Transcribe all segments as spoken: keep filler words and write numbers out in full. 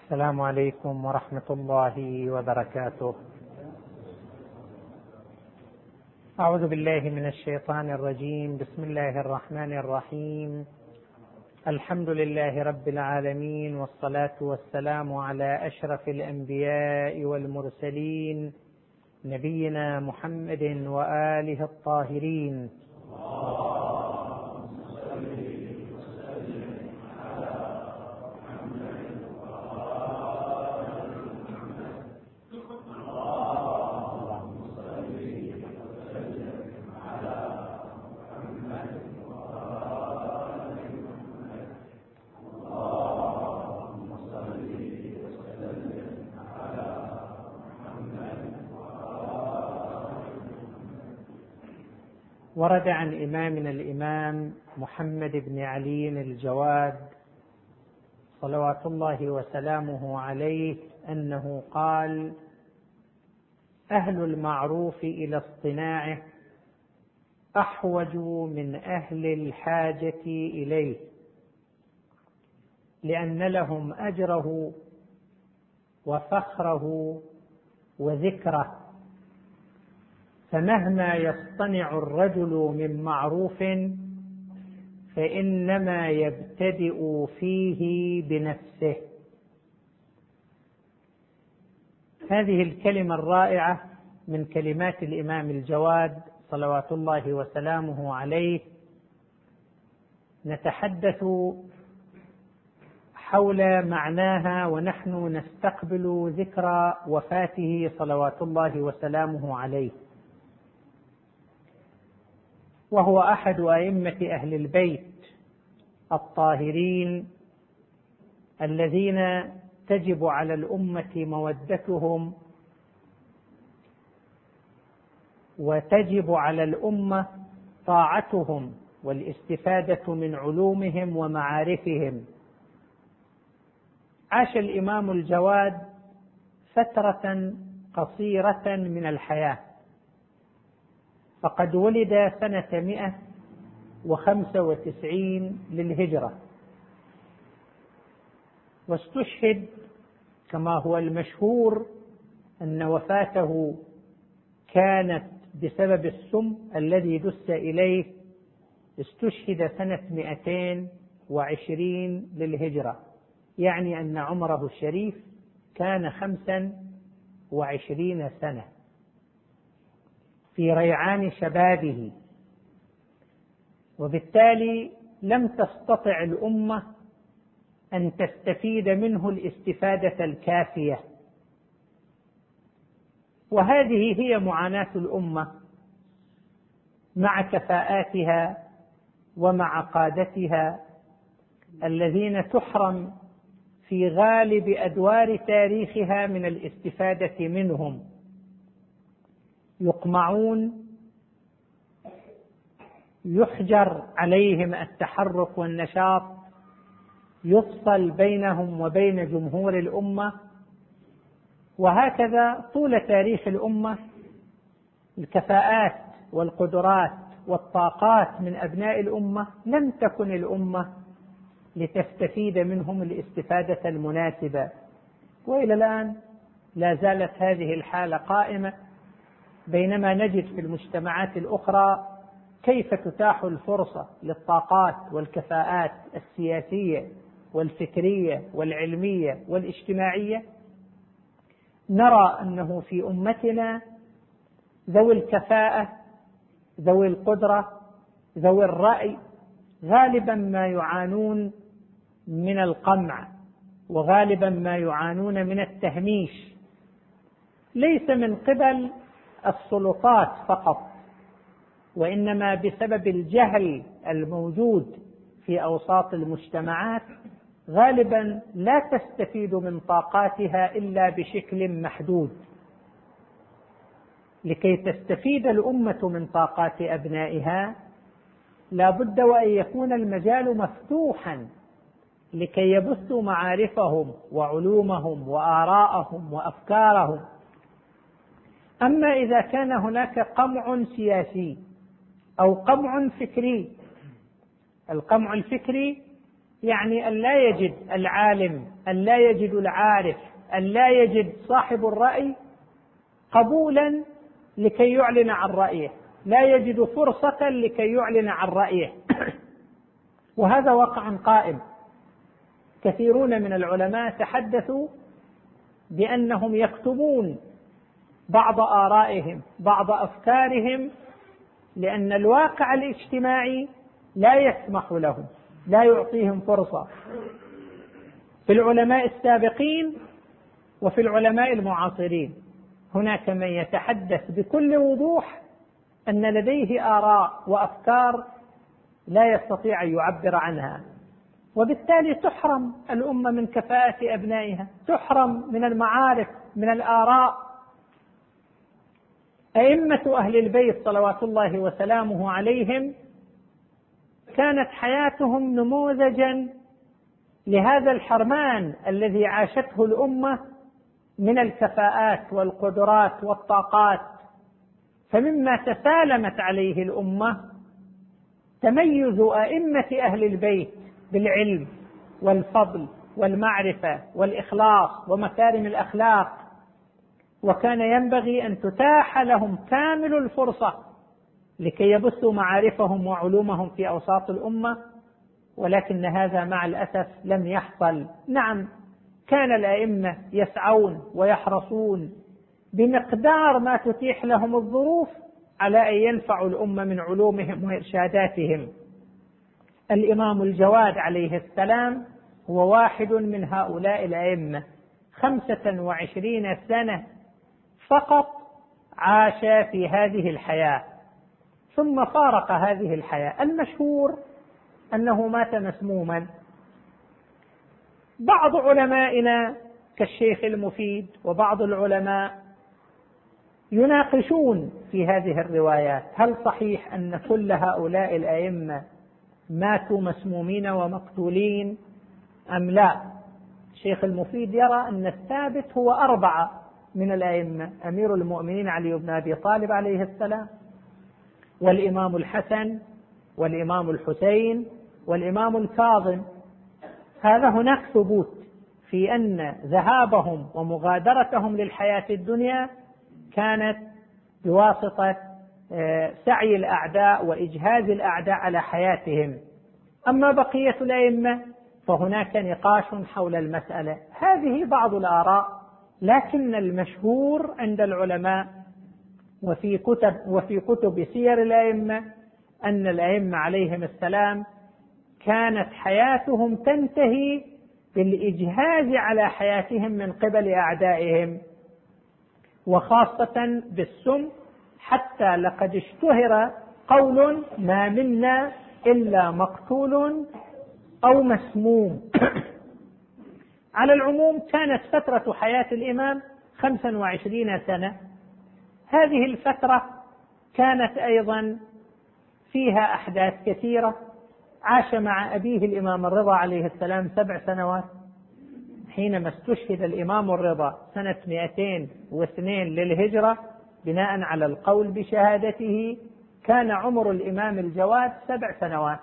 السلام عليكم ورحمة الله وبركاته. أعوذ بالله من الشيطان الرجيم. بسم الله الرحمن الرحيم. الحمد لله رب العالمين، والصلاة والسلام على أشرف الأنبياء والمرسلين، نبينا محمد وآله الطاهرين. ورد عن إمامنا الإمام محمد بن علي الجواد صلوات الله وسلامه عليه أنه قال: أهل المعروف إلى اصطناعه أحوج من أهل الحاجة إليه، لأن لهم أجره وفخره وذكره، فمهما يصطنع الرجل من معروف فإنما يبتدئ فيه بنفسه. هذه الكلمة الرائعة من كلمات الإمام الجواد صلوات الله وسلامه عليه نتحدث حول معناها ونحن نستقبل ذكرى وفاته صلوات الله وسلامه عليه، وهو أحد أئمة أهل البيت الطاهرين الذين تجب على الأمة مودتهم، وتجب على الأمة طاعتهم والاستفادة من علومهم ومعارفهم. عاش الإمام الجواد فترة قصيرة من الحياة، فقد ولد سنة مئة وخمسة وتسعين للهجرة، واستشهد كما هو المشهور أن وفاته كانت بسبب السم الذي دس إليه. استشهد سنة مئتين وعشرين للهجرة، يعني أن عمره الشريف كان خمسا وعشرين سنة في ريعان شبابه، وبالتالي لم تستطع الأمة أن تستفيد منه الاستفادة الكافية. وهذه هي معاناة الأمة مع كفاءاتها ومع قادتها الذين تحرم في غالب أدوار تاريخها من الاستفادة منهم، يقمعون، يحجر عليهم التحرك والنشاط، يفصل بينهم وبين جمهور الأمة. وهكذا طول تاريخ الأمة الكفاءات والقدرات والطاقات من أبناء الأمة لم تكن الأمة لتستفيد منهم الاستفادة المناسبة، وإلى الآن لا زالت هذه الحالة قائمة، بينما نجد في المجتمعات الأخرى كيف تتاح الفرصة للطاقات والكفاءات السياسية والفكرية والعلمية والاجتماعية. نرى أنه في أمتنا ذوي الكفاءة، ذوي القدرة، ذوي الرأي غالبا ما يعانون من القمع، وغالبا ما يعانون من التهميش، ليس من قبل السلطات فقط، وإنما بسبب الجهل الموجود في أوساط المجتمعات. غالبا لا تستفيد من طاقاتها إلا بشكل محدود. لكي تستفيد الأمة من طاقات أبنائها لا بد وأن يكون المجال مفتوحا لكي يبثوا معارفهم وعلومهم وآراءهم وأفكارهم. أما إذا كان هناك قمع سياسي أو قمع فكري، القمع الفكري يعني أن لا يجد العالم، أن لا يجد العارف، أن لا يجد صاحب الرأي قبولا لكي يعلن عن رأيه، لا يجد فرصة لكي يعلن عن رأيه. وهذا واقع قائم. كثيرون من العلماء تحدثوا بأنهم يكتبون بعض آرائهم، بعض أفكارهم، لأن الواقع الاجتماعي لا يسمح لهم، لا يعطيهم فرصة. في العلماء السابقين وفي العلماء المعاصرين هناك من يتحدث بكل وضوح أن لديه آراء وأفكار لا يستطيع أن يعبر عنها، وبالتالي تحرم الأمة من كفاءة أبنائها، تحرم من المعارف، من الآراء. أئمة أهل البيت صلوات الله وسلامه عليهم كانت حياتهم نموذجا لهذا الحرمان الذي عاشته الأمة من الكفاءات والقدرات والطاقات. فمما تسالمت عليه الأمة تميز أئمة أهل البيت بالعلم والفضل والمعرفة والإخلاص ومكارم الأخلاق، وكان ينبغي أن تتاح لهم كامل الفرصة لكي يبثوا معارفهم وعلومهم في أوساط الأمة، ولكن هذا مع الأسف لم يحصل. نعم، كان الأئمة يسعون ويحرصون بمقدار ما تتيح لهم الظروف على أن ينفعوا الأمة من علومهم وإرشاداتهم. الإمام الجواد عليه السلام هو واحد من هؤلاء الأئمة، خمسة وعشرين سنة فقط عاش في هذه الحياة ثم فارق هذه الحياة. المشهور أنه مات مسموما. بعض علمائنا كالشيخ المفيد وبعض العلماء يناقشون في هذه الروايات، هل صحيح أن كل هؤلاء الأئمة ماتوا مسمومين ومقتولين أم لا؟ الشيخ المفيد يرى أن الثابت هو أربعة من الأئمة: أمير المؤمنين علي بن أبي طالب عليه السلام، والإمام الحسن، والإمام الحسين، والإمام الكاظم. هذا هناك ثبوت في أن ذهابهم ومغادرتهم للحياة الدنيا كانت بواسطة سعي الأعداء وإجهاز الأعداء على حياتهم. أما بقية الأئمة فهناك نقاش حول المسألة. هذه بعض الآراء، لكن المشهور عند العلماء وفي كتب وفي كتب سير الأئمة أن الأئمة عليهم السلام كانت حياتهم تنتهي بالإجهاز على حياتهم من قبل أعدائهم، وخاصة بالسم، حتى لقد اشتهر قول: ما منا إلا مقتول أو مسموم. على العموم كانت فترة حياة الإمام خمسا وعشرين سنة. هذه الفترة كانت أيضا فيها أحداث كثيرة. عاش مع أبيه الإمام الرضا عليه السلام سبع سنوات. حينما استشهد الإمام الرضا سنة مئتين واثنين للهجرة بناء على القول بشهادته، كان عمر الإمام الجواد سبع سنوات،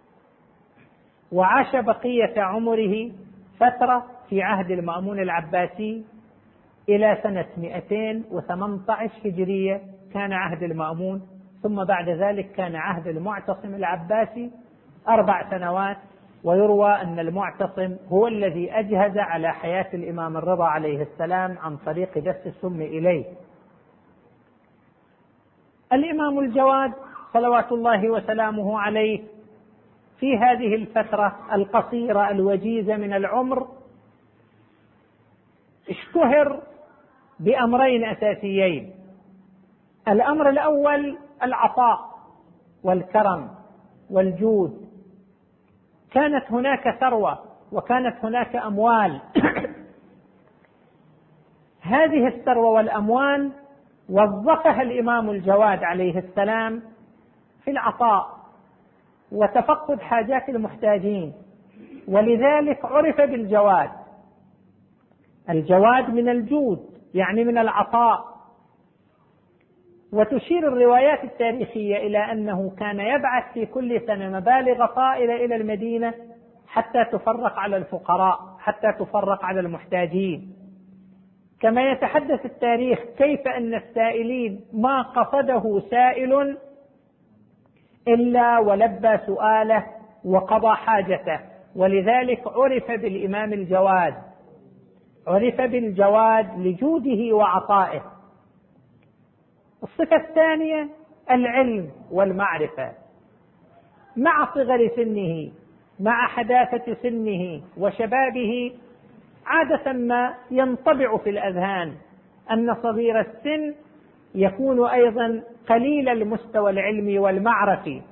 وعاش بقية عمره فترة في عهد المأمون العباسي إلى سنة مئتين وثمانية عشر هجرية كان عهد المأمون، ثم بعد ذلك كان عهد المعتصم العباسي أربع سنوات. ويروى أن المعتصم هو الذي أجهز على حياة الإمام الرضا عليه السلام عن طريق دس السم إليه. الإمام الجواد صلوات الله وسلامه عليه في هذه الفترة القصيرة الوجيزة من العمر اشتهر بأمرين أساسيين. الأمر الأول العطاء والكرم والجود. كانت هناك ثروة وكانت هناك أموال. هذه الثروة والأموال وظفها الإمام الجواد عليه السلام في العطاء وتفقد حاجات المحتاجين، ولذلك عرف بالجواد. الجواد من الجود، يعني من العطاء. وتشير الروايات التاريخية إلى أنه كان يبعث في كل سنة مبالغ طائلة إلى المدينة حتى تفرق على الفقراء، حتى تفرق على المحتاجين. كما يتحدث التاريخ كيف أن السائلين ما قصده سائل إلا ولبى سؤاله وقضى حاجته، ولذلك عرف بالإمام الجواد، عرف بالجواد لجوده وعطائه. الصفة الثانية العلم والمعرفة. مع صغر سنه، مع حداثة سنه وشبابه، عادة ما ينطبع في الأذهان أن صغير السن يكون أيضا قليل المستوى العلمي والمعرفي،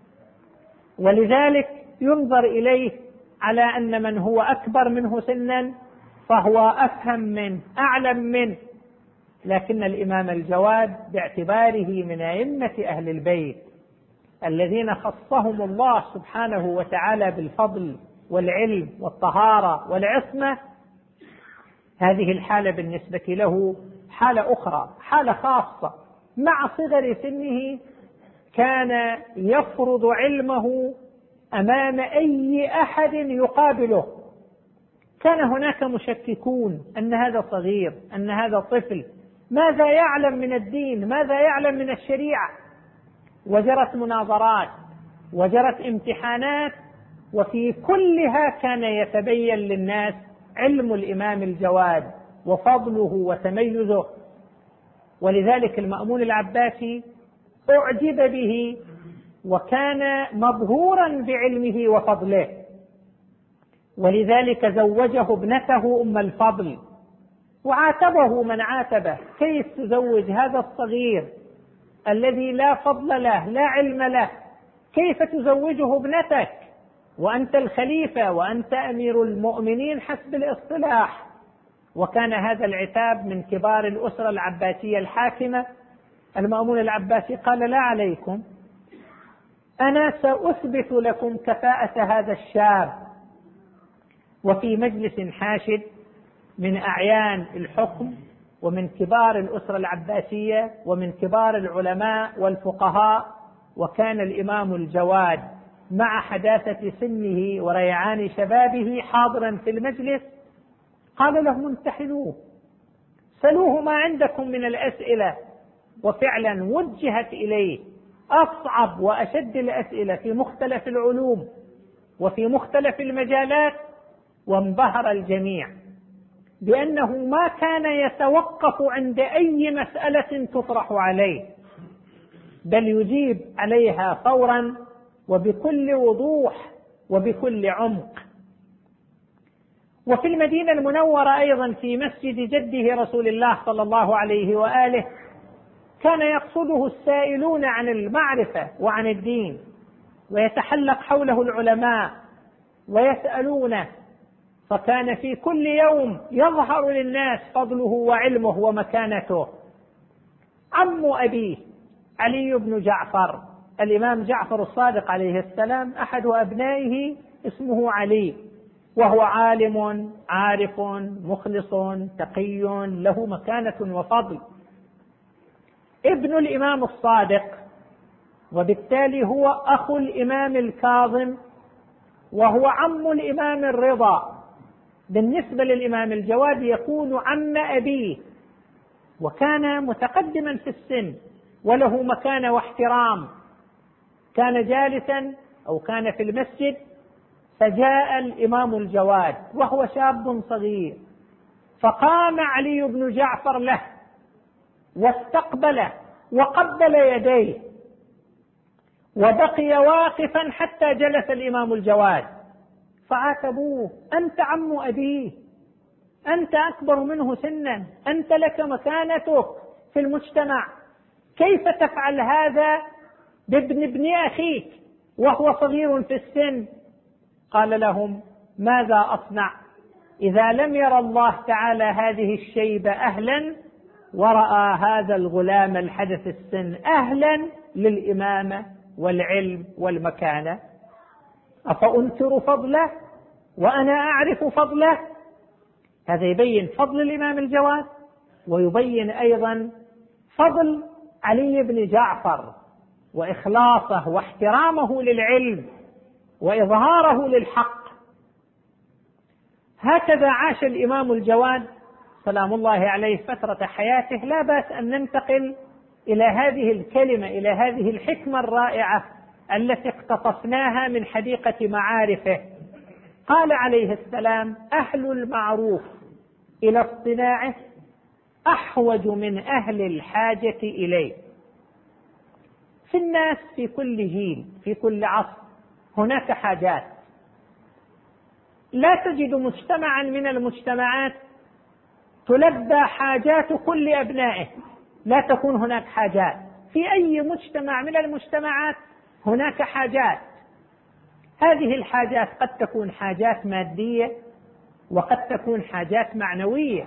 ولذلك ينظر إليه على أن من هو أكبر منه سنا فهو أفهم منه، أعلم منه. لكن الإمام الجواد باعتباره من أئمة أهل البيت الذين خصهم الله سبحانه وتعالى بالفضل والعلم والطهارة والعصمة، هذه الحالة بالنسبة له حالة أخرى، حالة خاصة. مع صغر سنه كان يفرض علمه أمام أي أحد يقابله. كان هناك مشككون أن هذا صغير، أن هذا طفل، ماذا يعلم من الدين، ماذا يعلم من الشريعة. وجرت مناظرات وجرت امتحانات، وفي كلها كان يتبين للناس علم الإمام الجواد وفضله وتميزه. ولذلك المأمون العباسي أعجب به وكان مبهورا بعلمه وفضله، ولذلك زوجه ابنته أم الفضل، وعاتبه من عاتبه: كيف تزوج هذا الصغير الذي لا فضل له لا علم له، كيف تزوجه ابنتك وأنت الخليفة وأنت أمير المؤمنين حسب الاصطلاح؟ وكان هذا العتاب من كبار الأسرة العباسية الحاكمة. المأمون العباسي قال: لا عليكم، أنا سأثبت لكم كفاءة هذا الشاب. وفي مجلس حاشد من أعيان الحكم ومن كبار الأسرة العباسية ومن كبار العلماء والفقهاء، وكان الإمام الجواد مع حداثة سنه وريعان شبابه حاضرا في المجلس، قال لهم: امتحنوه، سلوه ما عندكم من الأسئلة. وفعلا وجهت إليه أصعب وأشد الأسئلة في مختلف العلوم وفي مختلف المجالات، وانبهر الجميع بأنه ما كان يتوقف عند أي مسألة تطرح عليه، بل يجيب عليها فورا وبكل وضوح وبكل عمق. وفي المدينة المنورة أيضا في مسجد جده رسول الله صلى الله عليه وآله كان يقصده السائلون عن المعرفة وعن الدين، ويتحلق حوله العلماء ويسألونه، فكان في كل يوم يظهر للناس فضله وعلمه ومكانته. عم أبيه علي بن جعفر، الإمام جعفر الصادق عليه السلام، أحد أبنائه اسمه علي، وهو عالم عارف مخلص تقي له مكانة وفضل، ابن الإمام الصادق، وبالتالي هو أخو الإمام الكاظم، وهو عم الإمام الرضا. بالنسبة للإمام الجواد يكون عم أبيه، وكان متقدما في السن وله مكانة واحترام. كان جالسا أو كان في المسجد، فجاء الإمام الجواد وهو شاب صغير، فقام علي بن جعفر له واستقبله وقبل يديه، وبقي واقفا حتى جلس الإمام الجواد، فعاتبوه: أنت عم أبيه، أنت أكبر منه سنا، أنت لك مكانتك في المجتمع، كيف تفعل هذا بابن ابن أخيك وهو صغير في السن؟ قال لهم: ماذا أصنع إذا لم يرى الله تعالى هذه الشيبة أهلا، ورأى هذا الغلام الحدث السن أهلا للإمامة والعلم والمكانة؟ أفأنكر فضله وأنا أعرف فضله؟ هذا يبين فضل الإمام الجواد، ويبين أيضا فضل علي بن جعفر وإخلاصه واحترامه للعلم وإظهاره للحق هكذا عاش الإمام الجواد سلام الله عليه فترة حياته. لا بأس أن ننتقل إلى هذه الكلمة، إلى هذه الحكمة الرائعة التي اقتطفناها من حديقة معارفه. قال عليه السلام: أهل المعروف إلى اصطناعه أحوج من أهل الحاجة إليه. في الناس في كل جيل في كل عصر هناك حاجات. لا تجد مجتمعا من المجتمعات تلبى حاجات كل أبنائه، لا تكون هناك حاجات. في أي مجتمع من المجتمعات هناك حاجات. هذه الحاجات قد تكون حاجات مادية وقد تكون حاجات معنوية.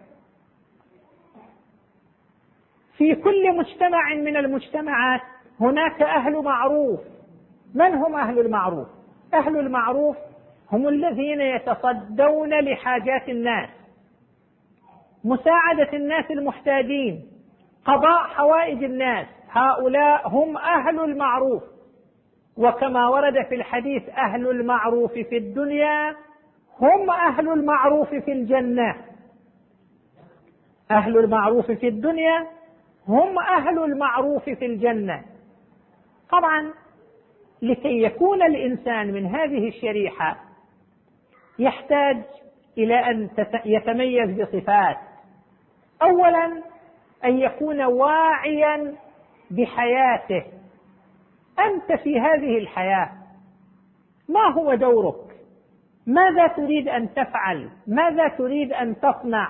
في كل مجتمع من المجتمعات هناك أهل معروف. من هم أهل المعروف؟ أهل المعروف هم الذين يتصدون لحاجات الناس، مساعدة الناس المحتاجين، قضاء حوائج الناس. هؤلاء هم أهل المعروف. وكما ورد في الحديث: أهل المعروف في الدنيا هم أهل المعروف في الجنة. أهل المعروف في الدنيا هم أهل المعروف في الجنة. طبعا لكي يكون الإنسان من هذه الشريحة يحتاج إلى أن يتميز بصفات. أولا أن يكون واعيا بحياته. أنت في هذه الحياة ما هو دورك؟ ماذا تريد أن تفعل؟ ماذا تريد أن تصنع؟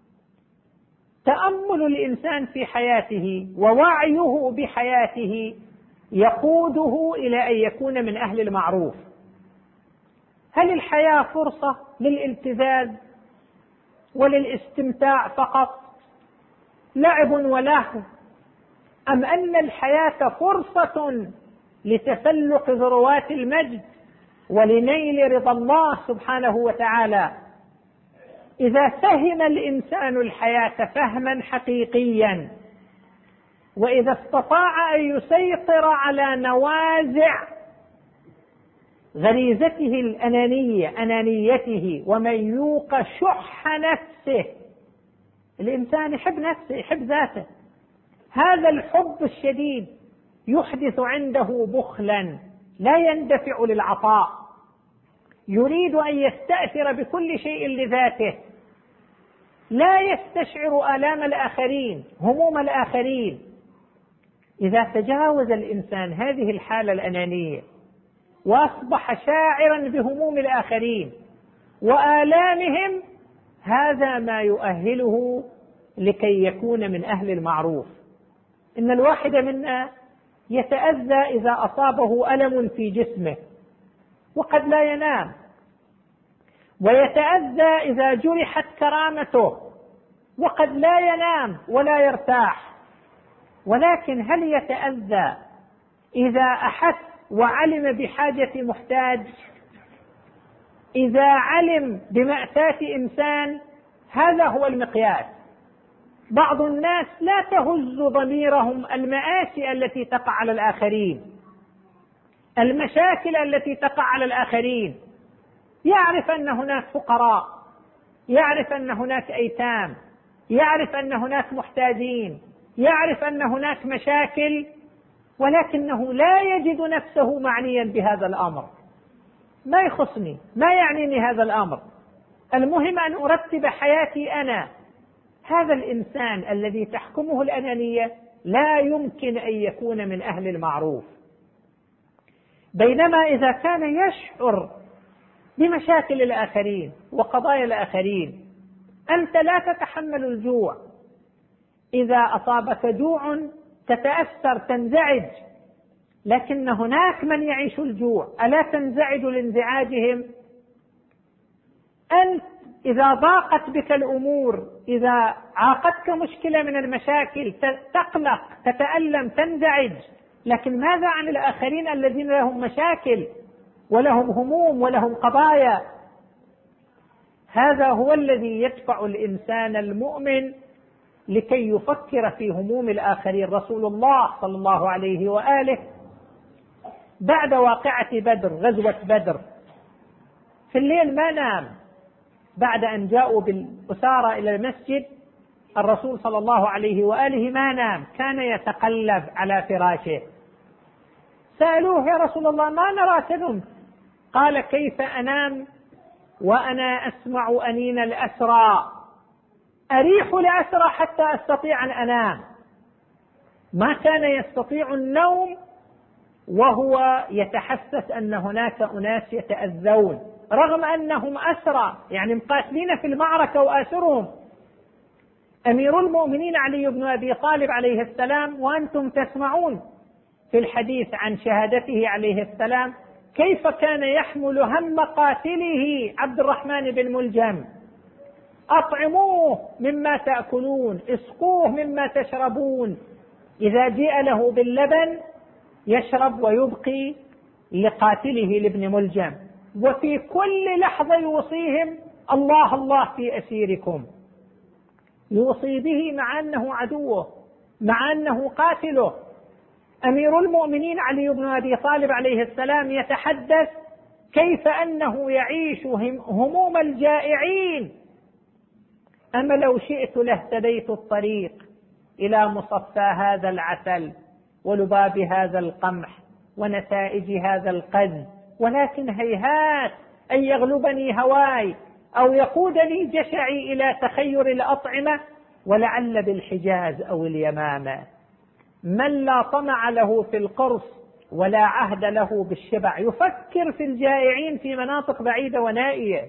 تأمل الإنسان في حياته ووعيه بحياته يقوده إلى أن يكون من أهل المعروف. هل الحياة فرصة للالتذاذ وللاستمتاع فقط، لعب ولهو، أم أن الحياة فرصة لتسلق ذروات المجد ولنيل رضا الله سبحانه وتعالى؟ إذا فهم الإنسان الحياة فهما حقيقيا، وإذا استطاع أن يسيطر على نوازع غريزته الأنانية أنانيته ومن يوق شح نفسه. الإنسان يحب نفسه، يحب ذاته. هذا الحب الشديد يحدث عنده بخلا، لا يندفع للعطاء، يريد أن يستأثر بكل شيء لذاته، لا يستشعر آلام الآخرين، هموم الآخرين. إذا تجاوز الإنسان هذه الحالة الأنانية وأصبح شاعرا بهموم الآخرين وآلامهم، هذا ما يؤهله لكي يكون من أهل المعروف. إن الواحد منا يتأذى إذا أصابه ألم في جسمه وقد لا ينام، ويتأذى إذا جرحت كرامته وقد لا ينام ولا يرتاح. ولكن هل يتأذى إذا أحس وعلم بحاجة محتاج؟ إذا علم بمأساة إنسان؟ هذا هو المقياس. بعض الناس لا تهز ضميرهم المآسي التي تقع على الآخرين، المشاكل التي تقع على الآخرين. يعرف أن هناك فقراء، يعرف أن هناك أيتام، يعرف أن هناك محتاجين، يعرف أن هناك مشاكل، ولكنه لا يجد نفسه معنيا بهذا الأمر. ما يخصني، ما يعنيني هذا الأمر، المهم أن أرتب حياتي أنا. هذا الإنسان الذي تحكمه الأنانية لا يمكن أن يكون من أهل المعروف. بينما إذا كان يشعر بمشاكل الآخرين وقضايا الآخرين، أنت لا تتحمل الجوع، إذا أصابك جوع تتأثر تنزعج، لكن هناك من يعيش الجوع، ألا تنزعج لانزعاجهم؟ أنت إذا ضاقت بك الأمور، إذا عاقتك مشكلة من المشاكل، تقلق، تتألم، تنزعج، لكن ماذا عن الآخرين الذين لهم مشاكل ولهم هموم ولهم قضايا؟ هذا هو الذي يدفع الإنسان المؤمن لكي يفكر في هموم الآخرين. رسول الله صلى الله عليه وآله بعد واقعة بدر، غزوة بدر، في الليل ما نام، بعد أن جاءوا بالأسارة إلى المسجد الرسول صلى الله عليه وآله ما نام، كان يتقلب على فراشه. سألوه: يا رسول الله ما نراك نمت؟ قال: كيف أنام وأنا أسمع أنين الأسرى، أريح الأسرى حتى أستطيع أن أنام. ما كان يستطيع النوم وهو يتحسس أن هناك أناس يتأذون، رغم أنهم أسرى، يعني مقاتلين في المعركة وآسرهم. أمير المؤمنين علي بن أبي طالب عليه السلام، وأنتم تسمعون في الحديث عن شهادته عليه السلام كيف كان يحمل هم قاتله عبد الرحمن بن ملجم: أطعموه مما تأكلون، اسقوه مما تشربون. إذا جيء له باللبن يشرب ويبقي لقاتله لابن ملجم، وفي كل لحظة يوصيهم: الله الله في أسيركم. يوصي به مع أنه عدوه، مع أنه قاتله. أمير المؤمنين علي بن أبي طالب عليه السلام يتحدث كيف أنه يعيش هموم الجائعين: أما لو شئت لاهتديت الطريق إلى مصفى هذا العسل ولباب هذا القمح ونتائج هذا القز، ولكن هيهات أن يغلبني هواي أو يقودني جشعي إلى تخير الأطعمة، ولعل بالحجاز أو اليمامة. من لا طمع له في القرص ولا عهد له بالشبع يفكر في الجائعين في مناطق بعيدة ونائية.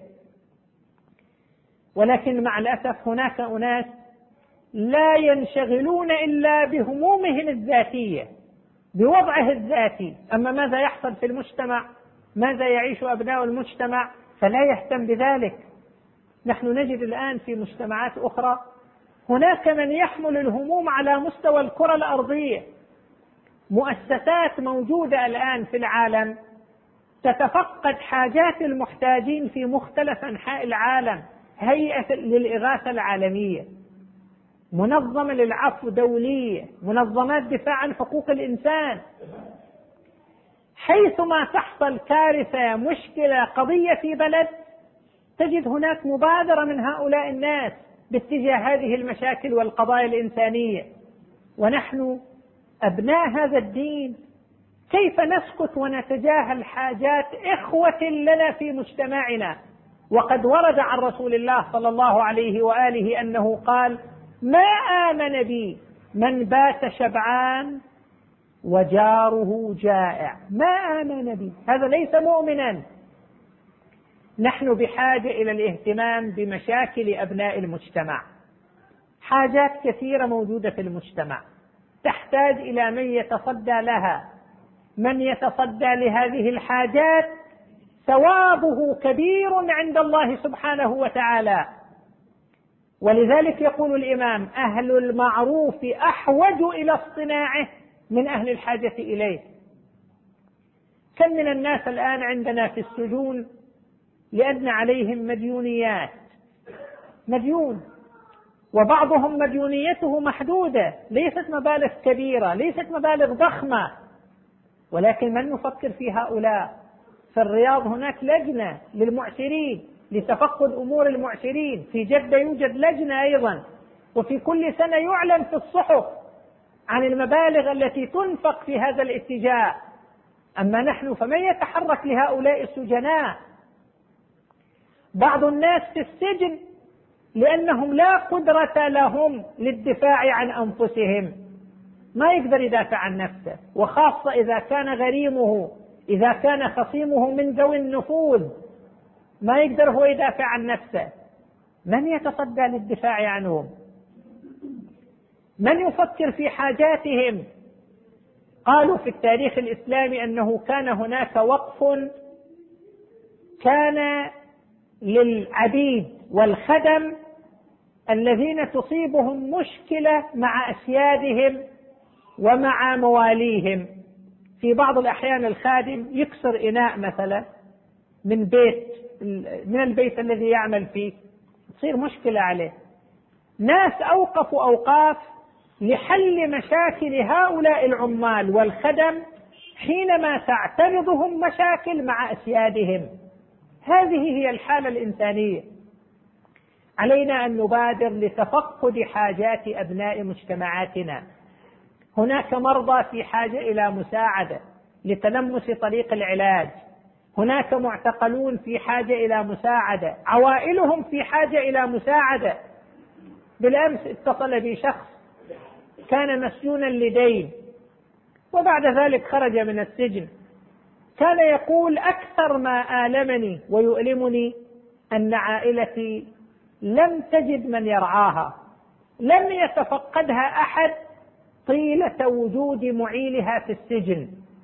ولكن مع الأسف هناك أناس لا ينشغلون إلا بهمومهم الذاتية، بوضعه الذاتي. أما ماذا يحصل في المجتمع، ماذا يعيش أبناء المجتمع، فلا يهتم بذلك. نحن نجد الآن في مجتمعات أخرى هناك من يحمل الهموم على مستوى الكرة الأرضية. مؤسسات موجودة الآن في العالم تتفقد حاجات المحتاجين في مختلف أنحاء العالم: هيئة للإغاثة العالمية، منظمة للعفو دولية، منظمات دفاع عن حقوق الإنسان. حيثما تحصل كارثة، مشكلة، قضية في بلد، تجد هناك مبادرة من هؤلاء الناس باتجاه هذه المشاكل والقضايا الإنسانية. ونحن أبناء هذا الدين كيف نسكت ونتجاهل حاجات إخوة لنا في مجتمعنا؟ وقد ورد عن رسول الله صلى الله عليه وآله أنه قال: ما آمن بي من بات شبعان وجاره جائع. ما آمن بي، هذا ليس مؤمنا. نحن بحاجة إلى الاهتمام بمشاكل أبناء المجتمع. حاجات كثيرة موجودة في المجتمع تحتاج إلى من يتصدى لها. من يتصدى لهذه الحاجات ثوابه كبير عند الله سبحانه وتعالى. ولذلك يقول الإمام: أهل المعروف أحوج إلى اصطناعه من أهل الحاجة إليه. كم من الناس الآن عندنا في السجون لأن عليهم مديونيات، مديون، وبعضهم مديونيته محدودة، ليست مبالغ كبيرة، ليست مبالغ ضخمة، ولكن من يفكر في هؤلاء؟ في الرياض هناك لجنة للمعسرين لتفقد أمور المعسرين، في جدة يوجد لجنة أيضا، وفي كل سنة يعلن في الصحف عن المبالغ التي تنفق في هذا الاتجاه. أما نحن فمن يتحرك لهؤلاء السجناء؟ بعض الناس في السجن لأنهم لا قدرة لهم للدفاع عن أنفسهم، ما يقدر يدافع عن نفسه، وخاصة إذا كان غريمه، إذا كان خصيمه من ذوي النفوذ، ما يقدر هو يدافع عن نفسه. من يتصدى للدفاع عنهم؟ من يفكر في حاجاتهم؟ قالوا في التاريخ الإسلامي أنه كان هناك وقف كان للعبيد والخدم الذين تصيبهم مشكلة مع أسيادهم ومع مواليهم. في بعض الأحيان الخادم يكسر إناء مثلا من بيت من البيت الذي يعمل فيه، تصير مشكلة عليه. ناس أوقفوا أوقاف لحل مشاكل هؤلاء العمال والخدم حينما تعترضهم مشاكل مع أسيادهم. هذه هي الحالة الإنسانية. علينا أن نبادر لتفقد حاجات أبناء مجتمعاتنا. هناك مرضى في حاجة إلى مساعدة لتلمس طريق العلاج، هناك معتقلون في حاجة إلى مساعدة، عوائلهم في حاجة إلى مساعدة. بالأمس اتصل بي شخص كان مسجونا لدين وبعد ذلك خرج من السجن، كان يقول: أكثر ما آلمني ويؤلمني أن عائلتي لم تجد من يرعاها، لم يتفقدها أحد طيلة وجود معيلها في السجن.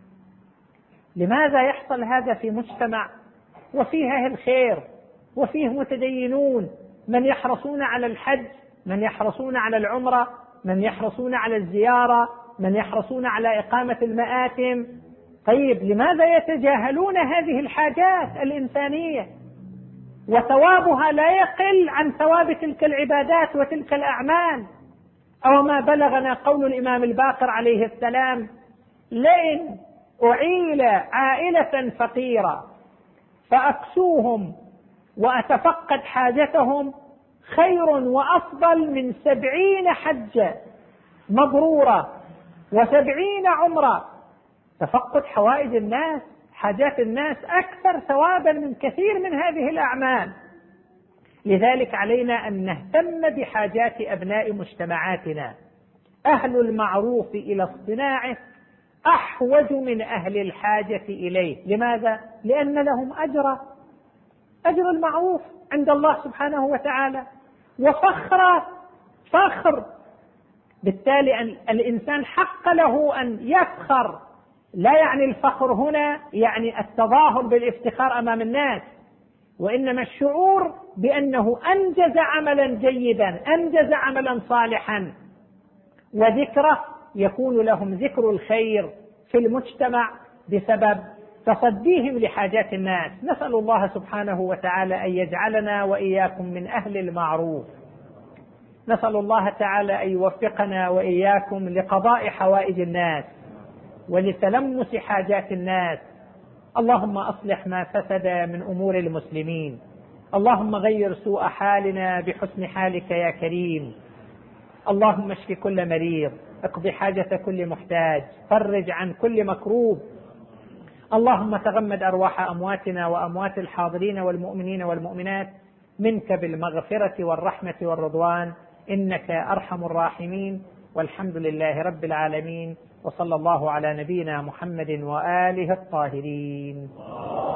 لماذا يحصل هذا في مجتمع وفيه أهل خير وفيه متدينون، من يحرصون على الحج، من يحرصون على العمرة، من يحرصون على الزيارة، من يحرصون على إقامة المآتم؟ طيب لماذا يتجاهلون هذه الحاجات الإنسانية؟ وثوابها لا يقل عن ثواب تلك العبادات وتلك الأعمال. أو ما بلغنا قول الإمام الباقر عليه السلام: لئن أعيل عائلة فقيرة فأكسوهم وأتفقد حاجتهم خير وأفضل من سبعين حجة مبرورة وسبعين عمرة. تفقد حوائج الناس، حاجات الناس، أكثر ثوابا من كثير من هذه الأعمال. لذلك علينا أن نهتم بحاجات أبناء مجتمعاتنا. أهل المعروف إلى اصطناعه أحوج من أهل الحاجة إليه. لماذا؟ لأن لهم أجر أجر المعروف عند الله سبحانه وتعالى، وفخر فخر. بالتالي أن الإنسان حق له أن يفخر. لا يعني الفخر هنا يعني التظاهر بالافتخار أمام الناس، وإنما الشعور بأنه أنجز عملا جيدا، أنجز عملا صالحا، وذكره يكون لهم ذكر الخير في المجتمع بسبب تصديهم لحاجات الناس. نسأل الله سبحانه وتعالى أن يجعلنا وإياكم من أهل المعروف. نسأل الله تعالى أن يوفقنا وإياكم لقضاء حوائج الناس ولتلمس حاجات الناس. اللهم أصلح ما فسد من أمور المسلمين، اللهم غير سوء حالنا بحسن حالك يا كريم. اللهم اشف كل مريض، اقض حاجة كل محتاج، فرج عن كل مكروب. اللهم تغمد أرواح أمواتنا وأموات الحاضرين والمؤمنين والمؤمنات منك بالمغفرة والرحمة والرضوان، إنك أرحم الراحمين. والحمد لله رب العالمين، وصلى الله على نبينا محمد وآله الطاهرين.